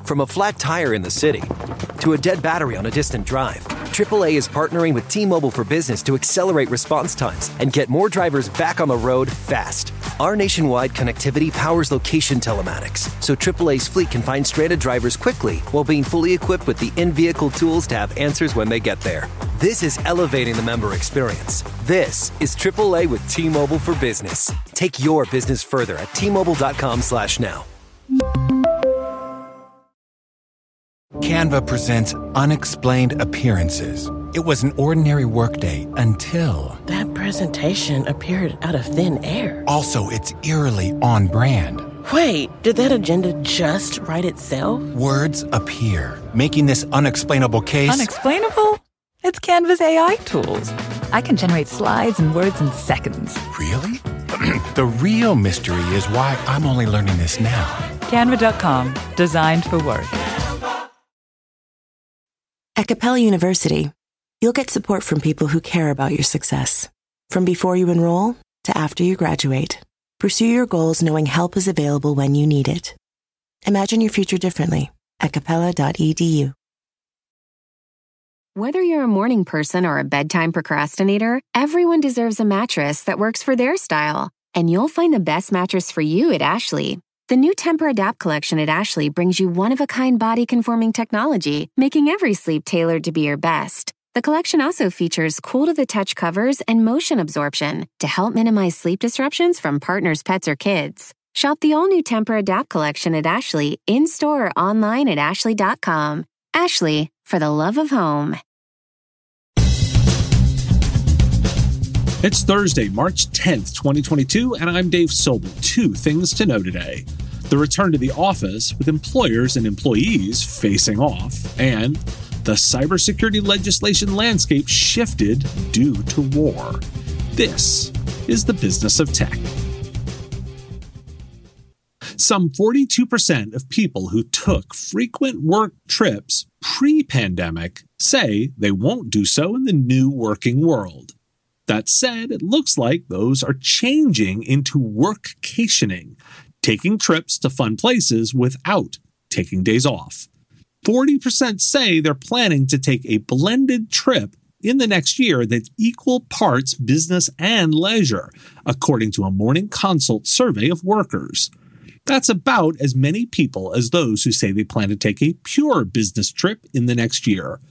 From a flat tire in the city to a dead battery on a distant drive, AAA is partnering with T-Mobile for Business to accelerate response times and get more drivers back on the road fast. Our nationwide connectivity powers location telematics, so AAA's fleet can find stranded drivers quickly while being fully equipped with the in-vehicle tools to have answers when they get there. This is elevating the member experience. This is AAA with T-Mobile for Business. Take your business further at T-Mobile.com/now. Canva presents Unexplained Appearances. It was an ordinary workday until... That presentation appeared out of thin air. Also, it's eerily on brand. Wait, did that agenda just write itself? Words appear, making this unexplainable case... Unexplainable? It's Canva's AI tools. I can generate slides and words in seconds. Really? The real mystery is why I'm only learning this now. Canva.com. Designed for work. At Capella University, you'll get support from people who care about your success. From before you enroll to after you graduate, pursue your goals knowing help is available when you need it. Imagine your future differently at capella.edu. Whether you're a morning person or a bedtime procrastinator, everyone deserves a mattress that works for their style. And you'll find the best mattress for you at Ashley. The new Tempur-Adapt collection at Ashley brings you one-of-a-kind body-conforming technology, making every sleep tailored to be your best. The collection also features cool-to-the-touch covers and motion absorption to help minimize sleep disruptions from partners, pets, or kids. Shop the all-new Tempur-Adapt collection at Ashley, in-store or online at ashley.com. Ashley, for the love of home. It's Thursday, March 10th, 2022, and I'm Dave Sobel. Two things to know today. The return to the office with employers and employees facing off, and the cybersecurity legislation landscape shifted due to war. This is the business of tech. Some 42% of people who took frequent work trips pre-pandemic say they won't do so in the new working world. That said, it looks like those are changing into workcationing, taking trips to fun places without taking days off. 40% say they're planning to take a blended trip in the next year that's equal parts business and leisure, according to a Morning Consult survey of workers. That's about as many people as those who say they plan to take a pure business trip in the next year,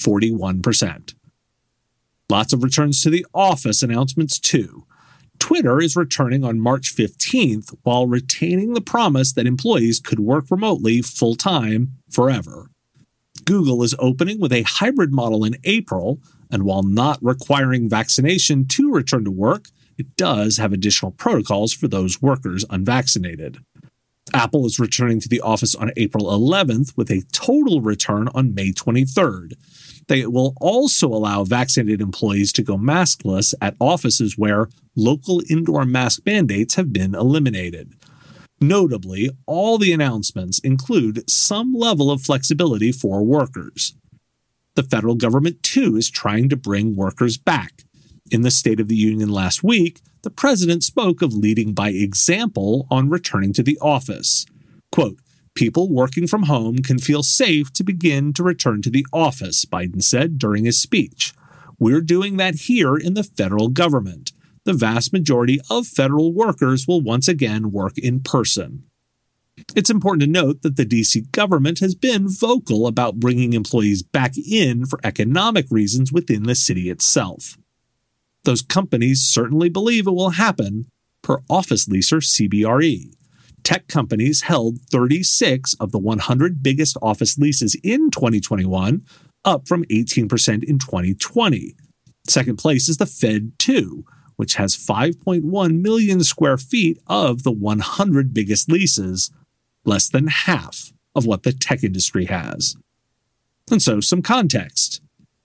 41%. Lots of returns to the office announcements, too. Twitter is returning on March 15th while retaining the promise that employees could work remotely full-time forever. Google is opening with a hybrid model in April, and while not requiring vaccination to return to work, it does have additional protocols for those workers unvaccinated. Apple is returning to the office on April 11th with a total return on May 23rd. They will also allow vaccinated employees to go maskless at offices where local indoor mask mandates have been eliminated. Notably, all the announcements include some level of flexibility for workers. The federal government, too, is trying to bring workers back. In the State of the Union last week, the president spoke of leading by example on returning to the office. Quote, "People working from home can feel safe to begin to return to the office," Biden said during his speech. "We're doing that here in the federal government. The vast majority of federal workers will once again work in person." It's important to note that the D.C. government has been vocal about bringing employees back in for economic reasons within the city itself. Those companies certainly believe it will happen, per office leaser CBRE. Tech companies held 36 of the 100 biggest office leases in 2021, up from 18% in 2020. Second place is the Fed, too, which has 5.1 million square feet of the 100 biggest leases, less than half of what the tech industry has. And so, some context.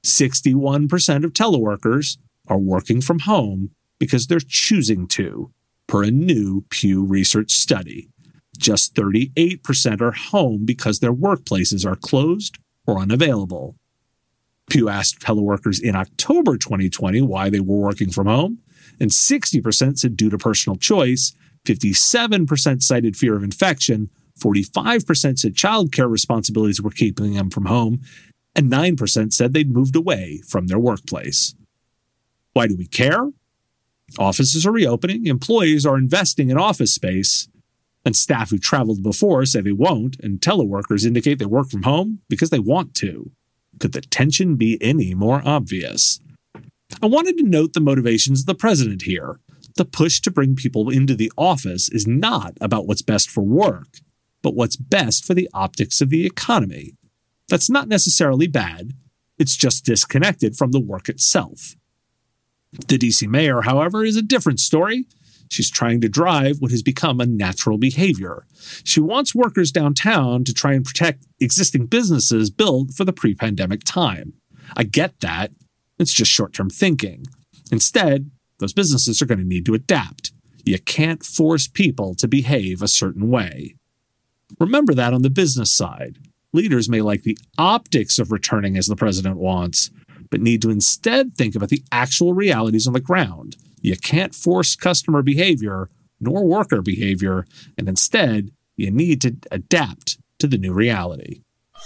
61% of teleworkers are working from home because they're choosing to, per a new Pew Research study. Just 38% are home because their workplaces are closed or unavailable. Pew asked teleworkers in October 2020 why they were working from home, and 60% said due to personal choice, 57% cited fear of infection, 45% said childcare responsibilities were keeping them from home, and 9% said they'd moved away from their workplace. Why do we care? Offices are reopening, employees are investing in office space, and staff who traveled before say they won't, and teleworkers indicate they work from home because they want to. Could the tension be any more obvious? I wanted to note the motivations of the president here. The push to bring people into the office is not about what's best for work, but what's best for the optics of the economy. That's not necessarily bad. It's just disconnected from the work itself. The DC mayor, however, is a different story. She's trying to drive what has become a natural behavior. She wants workers downtown to try and protect existing businesses built for the pre-pandemic time. I get that. It's just short-term thinking. Instead, those businesses are going to need to adapt. You can't force people to behave a certain way. Remember that on the business side. Leaders may like the optics of returning as the president wants, but need to instead think about the actual realities on the ground. You can't force customer behavior nor worker behavior, and instead, you need to adapt to the new reality.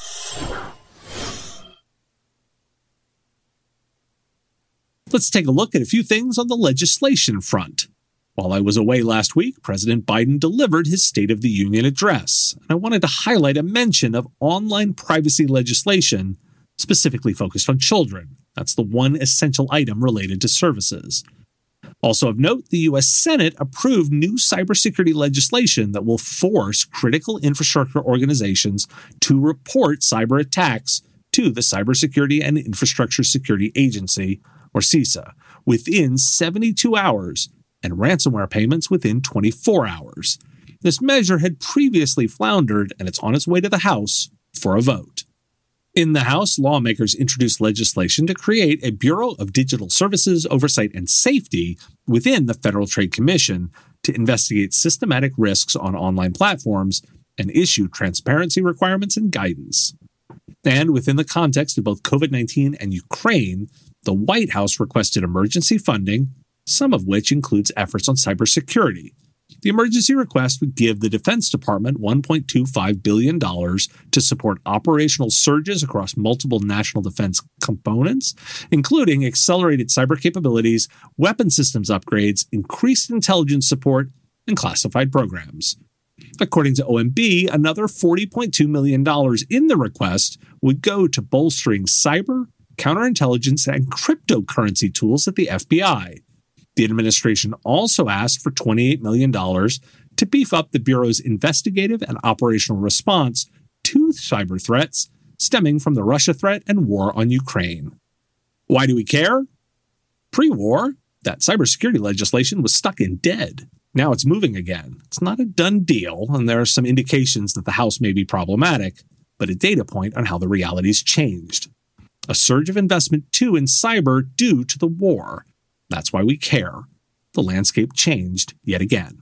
Let's take a look at a few things on the legislation front. While I was away last week, President Biden delivered his State of the Union address, and I wanted to highlight a mention of online privacy legislation specifically focused on children. That's the one essential item related to services. Also of note, the U.S. Senate approved new cybersecurity legislation that will force critical infrastructure organizations to report cyber attacks to the Cybersecurity and Infrastructure Security Agency, or CISA, within 72 hours and ransomware payments within 24 hours. This measure had previously floundered, and it's on its way to the House for a vote. In the House, lawmakers introduced legislation to create a Bureau of Digital Services Oversight and Safety within the Federal Trade Commission to investigate systematic risks on online platforms and issue transparency requirements and guidance. And within the context of both COVID-19 and Ukraine, the White House requested emergency funding, some of which includes efforts on cybersecurity. The emergency request would give the Defense Department $1.25 billion to support operational surges across multiple national defense components, including accelerated cyber capabilities, weapon systems upgrades, increased intelligence support, and classified programs. According to OMB, another $40.2 million in the request would go to bolstering cyber, counterintelligence, and cryptocurrency tools at the FBI. The administration also asked for $28 million to beef up the Bureau's investigative and operational response to cyber threats stemming from the Russia threat and war on Ukraine. Why do we care? Pre-war, that cybersecurity legislation was stuck in dead. Now it's moving again. It's not a done deal, and there are some indications that the House may be problematic, but a data point on how the reality's changed. A surge of investment, too, in cyber due to the war. That's why we care. The landscape changed yet again.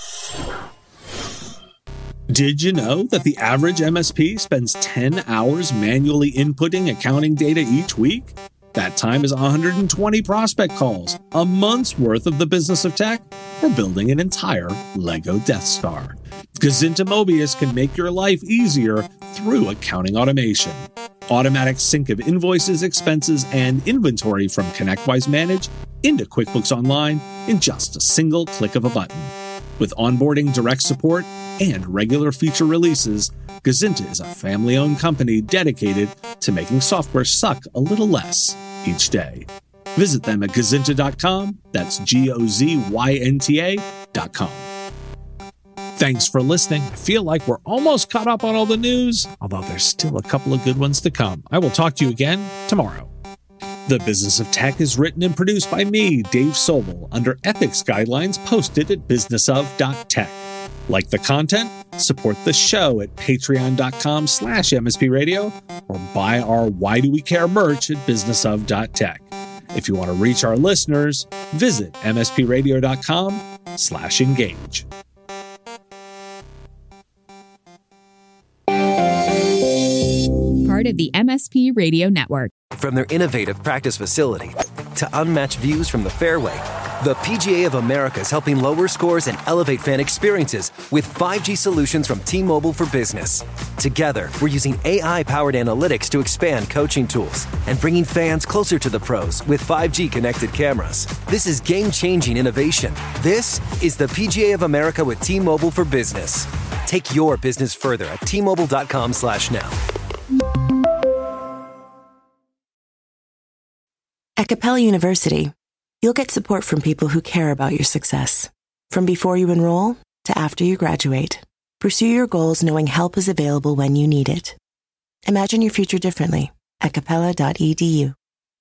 Did you know that the average MSP spends 10 hours manually inputting accounting data each week? That time is 120 prospect calls, a month's worth of the business of tech, or building an entire Lego Death Star. Gazinta Mobius can make your life easier through accounting automation. Automatic sync of invoices, expenses, and inventory from ConnectWise Manage into QuickBooks Online in just a single click of a button. With onboarding, direct support, and regular feature releases, Gazinta is a family-owned company dedicated to making software suck a little less each day. Visit them at Gazinta.com. That's GOZYNTA.com. Thanks for listening. I feel like we're almost caught up on all the news, although there's still a couple of good ones to come. I will talk to you again tomorrow. The Business of Tech is written and produced by me, Dave Sobel, under ethics guidelines posted at businessof.tech. Like the content? Support the show at patreon.com/MSPradio or buy our Why Do We Care merch at businessof.tech. If you want to reach our listeners, visit mspradio.com/engage. Part of the MSP Radio Network. From their innovative practice facility to unmatched views from the fairway, The PGA of America is helping lower scores and elevate fan experiences with 5G solutions from T-Mobile for Business. Together, we're using AI-powered analytics to expand coaching tools and bringing fans closer to the pros with 5G connected cameras. This is game-changing innovation. This is the PGA of America with T-Mobile for Business. Take your business further at T-Mobile.com/now. At Capella University, you'll get support from people who care about your success. From before you enroll to after you graduate, pursue your goals knowing help is available when you need it. Imagine your future differently at capella.edu.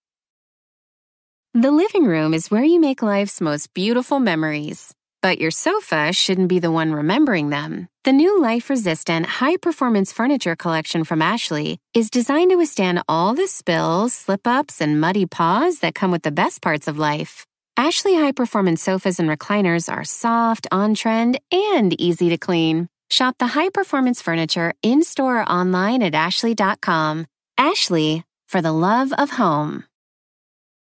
The living room is where you make life's most beautiful memories. But your sofa shouldn't be the one remembering them. The new life-resistant, high-performance furniture collection from Ashley is designed to withstand all the spills, slip-ups, and muddy paws that come with the best parts of life. Ashley high-performance sofas and recliners are soft, on-trend, and easy to clean. Shop the high-performance furniture in-store or online at ashley.com. Ashley, for the love of home.